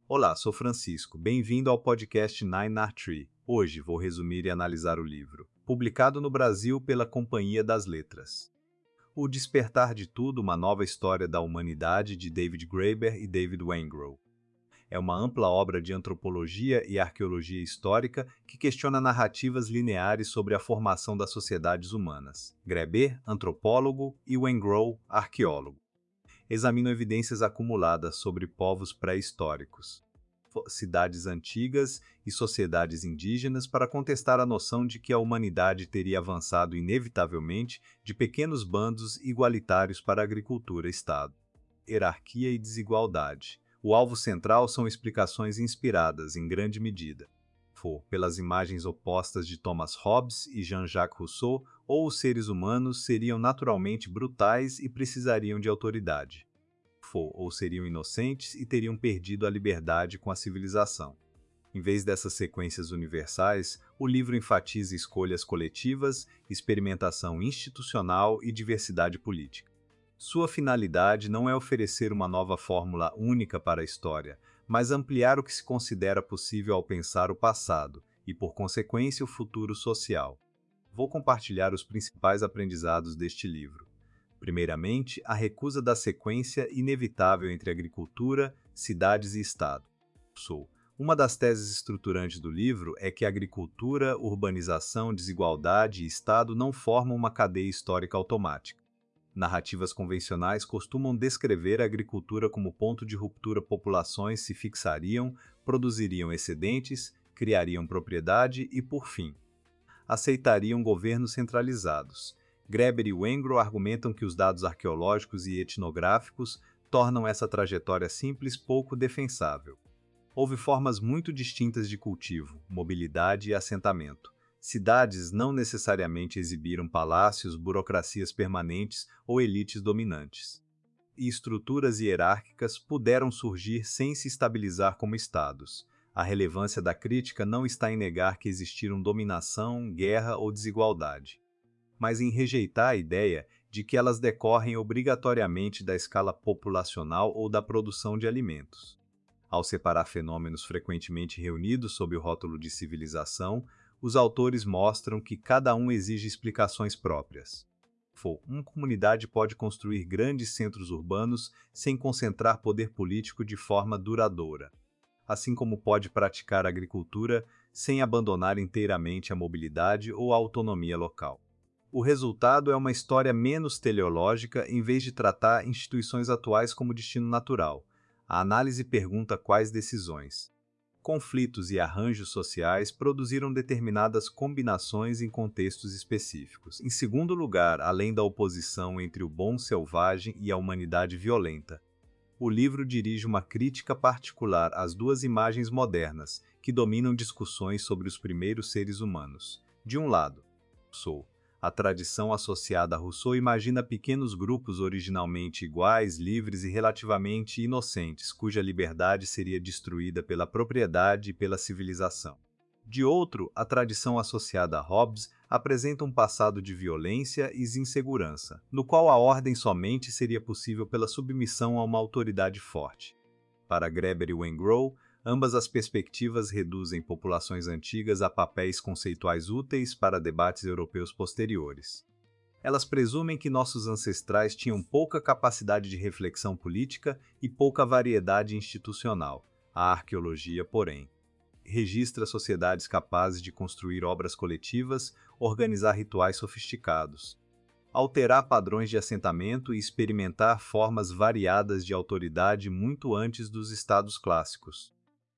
Olá, sou Francisco. Bem-vindo ao podcast Nine Art Tree. Hoje vou resumir e analisar o livro, publicado no Brasil pela Companhia das Letras. O Despertar de Tudo, uma nova história da humanidade de David Graeber e David Wengrow. É uma ampla obra de antropologia e arqueologia histórica que questiona narrativas lineares sobre a formação das sociedades humanas. Graeber, antropólogo, e Wengrow, arqueólogo, examinam evidências acumuladas sobre povos pré-históricos, cidades antigas e sociedades indígenas para contestar a noção de que a humanidade teria avançado inevitavelmente de pequenos bandos igualitários para a agricultura-estado. Hierarquia e desigualdade. O alvo central são explicações inspiradas, em grande medida, pelas imagens opostas de Thomas Hobbes e Jean-Jacques Rousseau, ou os seres humanos seriam naturalmente brutais e precisariam de autoridade, ou seriam inocentes e teriam perdido a liberdade com a civilização. Em vez dessas sequências universais, o livro enfatiza escolhas coletivas, experimentação institucional e diversidade política. Sua finalidade não é oferecer uma nova fórmula única para a história, mas ampliar o que se considera possível ao pensar o passado e, por consequência, o futuro social. Vou compartilhar os principais aprendizados deste livro. Primeiramente, a recusa da sequência inevitável entre agricultura, cidades e Estado. Uma das teses estruturantes do livro é que agricultura, urbanização, desigualdade e Estado não formam uma cadeia histórica automática. Narrativas convencionais costumam descrever a agricultura como ponto de ruptura. Populações se fixariam, produziriam excedentes, criariam propriedade e, por fim, aceitariam governos centralizados. Graeber e Wengrow argumentam que os dados arqueológicos e etnográficos tornam essa trajetória simples pouco defensável. Houve formas muito distintas de cultivo, mobilidade e assentamento. Cidades não necessariamente exibiram palácios, burocracias permanentes ou elites dominantes. E estruturas hierárquicas puderam surgir sem se estabilizar como estados. A relevância da crítica não está em negar que existiram dominação, guerra ou desigualdade, mas em rejeitar a ideia de que elas decorrem obrigatoriamente da escala populacional ou da produção de alimentos. Ao separar fenômenos frequentemente reunidos sob o rótulo de civilização, os autores mostram que cada um exige explicações próprias. Uma comunidade pode construir grandes centros urbanos sem concentrar poder político de forma duradoura, assim como pode praticar agricultura sem abandonar inteiramente a mobilidade ou a autonomia local. O resultado é uma história menos teleológica em vez de tratar instituições atuais como destino natural. A análise pergunta quais decisões, conflitos e arranjos sociais produziram determinadas combinações em contextos específicos. Em segundo lugar, além da oposição entre o bom selvagem e a humanidade violenta, o livro dirige uma crítica particular às duas imagens modernas que dominam discussões sobre os primeiros seres humanos. De um lado, a tradição associada a Rousseau imagina pequenos grupos originalmente iguais, livres e relativamente inocentes, cuja liberdade seria destruída pela propriedade e pela civilização. De outro, a tradição associada a Hobbes apresenta um passado de violência e insegurança, no qual a ordem somente seria possível pela submissão a uma autoridade forte. Para Graeber e Wengrow, ambas as perspectivas reduzem populações antigas a papéis conceituais úteis para debates europeus posteriores. Elas presumem que nossos ancestrais tinham pouca capacidade de reflexão política e pouca variedade institucional. A arqueologia, porém, registra sociedades capazes de construir obras coletivas, organizar rituais sofisticados, alterar padrões de assentamento e experimentar formas variadas de autoridade muito antes dos estados clássicos.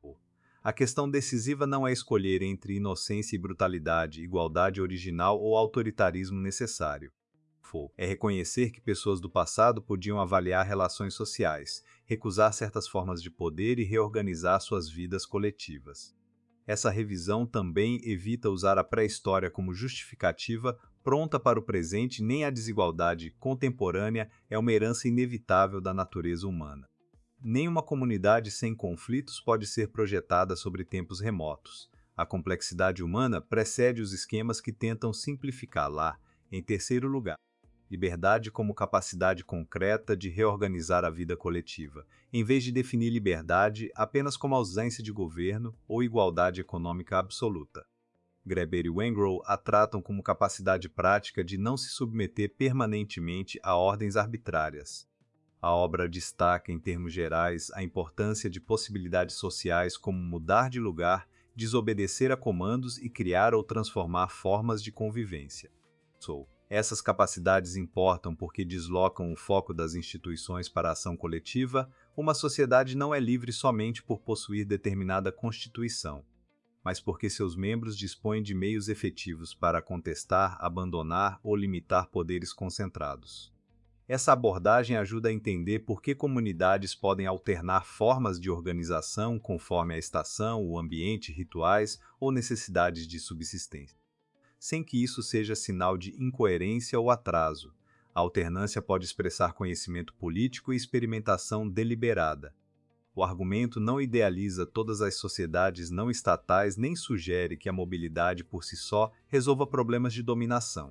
A questão decisiva não é escolher entre inocência e brutalidade, igualdade original ou autoritarismo necessário. É reconhecer que pessoas do passado podiam avaliar relações sociais, recusar certas formas de poder e reorganizar suas vidas coletivas. Essa revisão também evita usar a pré-história como justificativa pronta para o presente, nem a desigualdade contemporânea é uma herança inevitável da natureza humana. Nenhuma comunidade sem conflitos pode ser projetada sobre tempos remotos. A complexidade humana precede os esquemas que tentam simplificá-la. Em terceiro lugar, Liberdade como capacidade concreta de reorganizar a vida coletiva, em vez de definir liberdade apenas como ausência de governo ou igualdade econômica absoluta. Graeber e Wengrow a tratam como capacidade prática de não se submeter permanentemente a ordens arbitrárias. A obra destaca, em termos gerais, a importância de possibilidades sociais como mudar de lugar, desobedecer a comandos e criar ou transformar formas de convivência. Essas capacidades importam porque deslocam o foco das instituições para a ação coletiva. Uma sociedade não é livre somente por possuir determinada constituição, mas porque seus membros dispõem de meios efetivos para contestar, abandonar ou limitar poderes concentrados. Essa abordagem ajuda a entender por que comunidades podem alternar formas de organização conforme a estação, o ambiente, rituais ou necessidades de subsistência, sem que isso seja sinal de incoerência ou atraso. A alternância pode expressar conhecimento político e experimentação deliberada. O argumento não idealiza todas as sociedades não estatais nem sugere que a mobilidade por si só resolva problemas de dominação.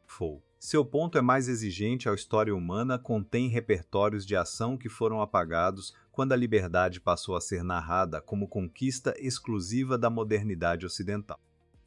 Seu ponto é mais exigente. A história humana contém repertórios de ação que foram apagados quando a liberdade passou a ser narrada como conquista exclusiva da modernidade ocidental.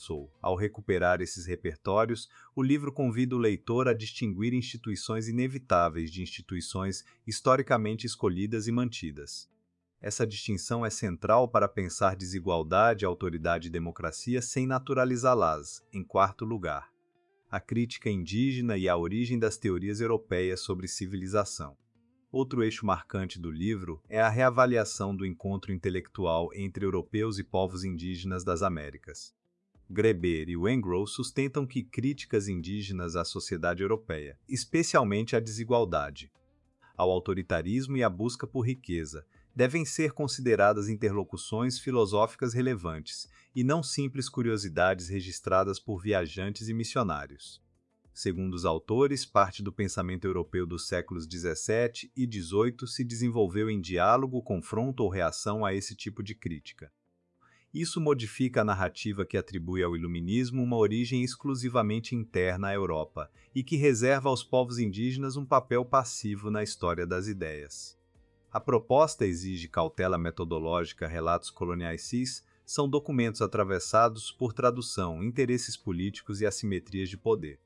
Ao recuperar esses repertórios, o livro convida o leitor a distinguir instituições inevitáveis de instituições historicamente escolhidas e mantidas. Essa distinção é central para pensar desigualdade, autoridade e democracia sem naturalizá-las. Em quarto lugar, a crítica indígena e a origem das teorias europeias sobre civilização. Outro eixo marcante do livro é a reavaliação do encontro intelectual entre europeus e povos indígenas das Américas. Graeber e Wengrow sustentam que críticas indígenas à sociedade europeia, especialmente à desigualdade, ao autoritarismo e à busca por riqueza, devem ser consideradas interlocuções filosóficas relevantes e não simples curiosidades registradas por viajantes e missionários. Segundo os autores, parte do pensamento europeu dos séculos XVII e XVIII se desenvolveu em diálogo, confronto ou reação a esse tipo de crítica. Isso modifica a narrativa que atribui ao iluminismo uma origem exclusivamente interna à Europa e que reserva aos povos indígenas um papel passivo na história das ideias. A proposta exige cautela metodológica. Relatos coloniais cis são documentos atravessados por tradução, interesses políticos e assimetrias de poder.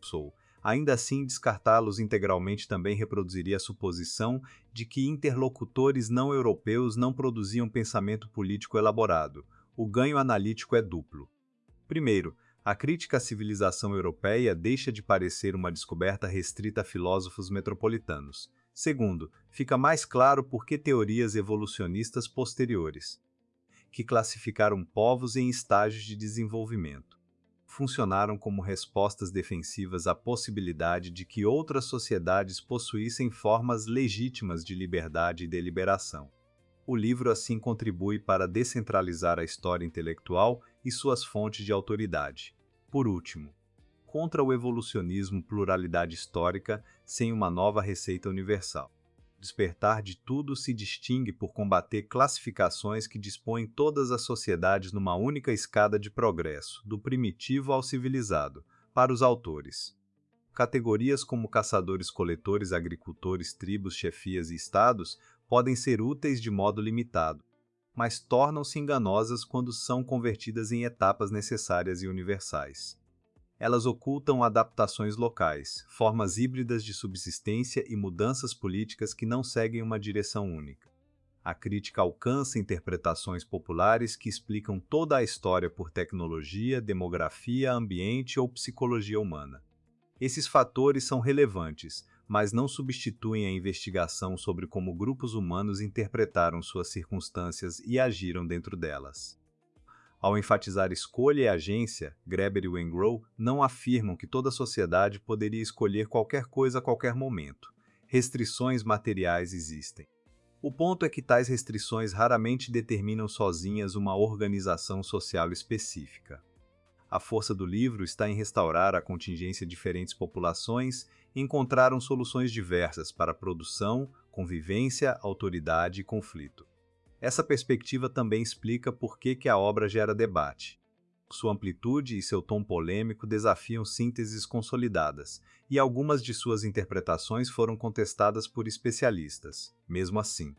Ainda assim, descartá-los integralmente também reproduziria a suposição de que interlocutores não europeus não produziam pensamento político elaborado. O ganho analítico é duplo. Primeiro, a crítica à civilização europeia deixa de parecer uma descoberta restrita a filósofos metropolitanos. Segundo, fica mais claro por que teorias evolucionistas posteriores, que classificaram povos em estágios de desenvolvimento, funcionaram como respostas defensivas à possibilidade de que outras sociedades possuíssem formas legítimas de liberdade e deliberação. O livro assim contribui para descentralizar a história intelectual e suas fontes de autoridade. Por último, contra o evolucionismo, pluralidade histórica sem uma nova receita universal. Despertar de Tudo se distingue por combater classificações que dispõem todas as sociedades numa única escada de progresso, do primitivo ao civilizado, para os autores. Categorias como caçadores-coletores, agricultores, tribos, chefias e estados podem ser úteis de modo limitado, mas tornam-se enganosas quando são convertidas em etapas necessárias e universais. Elas ocultam adaptações locais, formas híbridas de subsistência e mudanças políticas que não seguem uma direção única. A crítica alcança interpretações populares que explicam toda a história por tecnologia, demografia, ambiente ou psicologia humana. Esses fatores são relevantes, mas não substituem a investigação sobre como grupos humanos interpretaram suas circunstâncias e agiram dentro delas. Ao enfatizar escolha e agência, Graeber e Wengrow não afirmam que toda sociedade poderia escolher qualquer coisa a qualquer momento. Restrições materiais existem. O ponto é que tais restrições raramente determinam sozinhas uma organização social específica. A força do livro está em restaurar a contingência de diferentes populações e encontraram soluções diversas para produção, convivência, autoridade e conflito. Essa perspectiva também explica por que a obra gera debate. Sua amplitude e seu tom polêmico desafiam sínteses consolidadas, e algumas de suas interpretações foram contestadas por especialistas. Mesmo assim,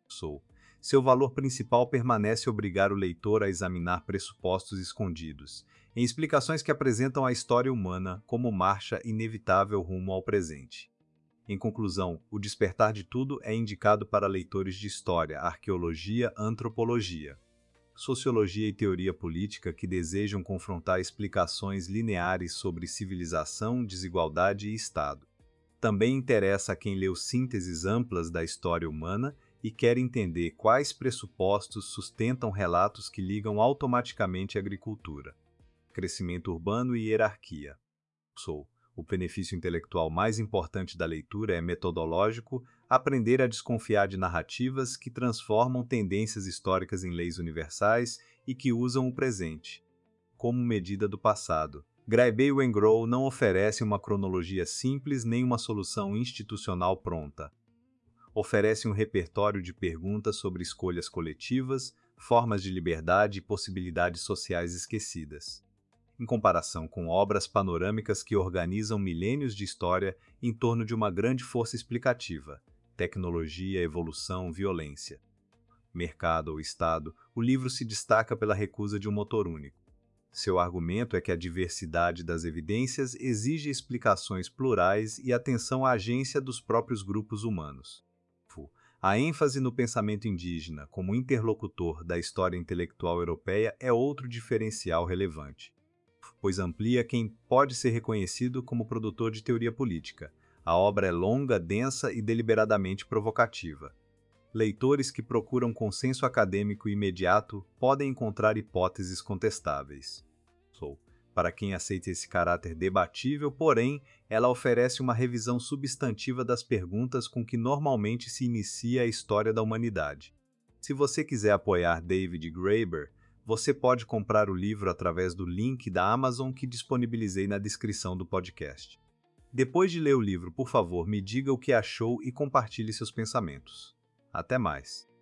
seu valor principal permanece obrigar o leitor a examinar pressupostos escondidos, em explicações que apresentam a história humana como marcha inevitável rumo ao presente. Em conclusão, O Despertar de Tudo é indicado para leitores de história, arqueologia, antropologia, sociologia e teoria política que desejam confrontar explicações lineares sobre civilização, desigualdade e Estado. Também interessa a quem leu sínteses amplas da história humana e quer entender quais pressupostos sustentam relatos que ligam automaticamente à agricultura, crescimento urbano e hierarquia. O benefício intelectual mais importante da leitura é metodológico, aprender a desconfiar de narrativas que transformam tendências históricas em leis universais e que usam o presente como medida do passado. Graeber e Wengrow não oferecem uma cronologia simples nem uma solução institucional pronta. Oferece um repertório de perguntas sobre escolhas coletivas, formas de liberdade e possibilidades sociais esquecidas, em comparação com obras panorâmicas que organizam milênios de história em torno de uma grande força explicativa: tecnologia, evolução, violência. Mercado ou Estado, o livro se destaca pela recusa de um motor único. Seu argumento é que a diversidade das evidências exige explicações plurais e atenção à agência dos próprios grupos humanos. A ênfase no pensamento indígena como interlocutor da história intelectual europeia é outro diferencial relevante, pois amplia quem pode ser reconhecido como produtor de teoria política. A obra é longa, densa e deliberadamente provocativa. Leitores que procuram consenso acadêmico imediato podem encontrar hipóteses contestáveis. Para quem aceita esse caráter debatível, porém, ela oferece uma revisão substantiva das perguntas com que normalmente se inicia a história da humanidade. Se você quiser apoiar David Graeber, você pode comprar o livro através do link da Amazon que disponibilizei na descrição do podcast. Depois de ler o livro, por favor, me diga o que achou e compartilhe seus pensamentos. Até mais!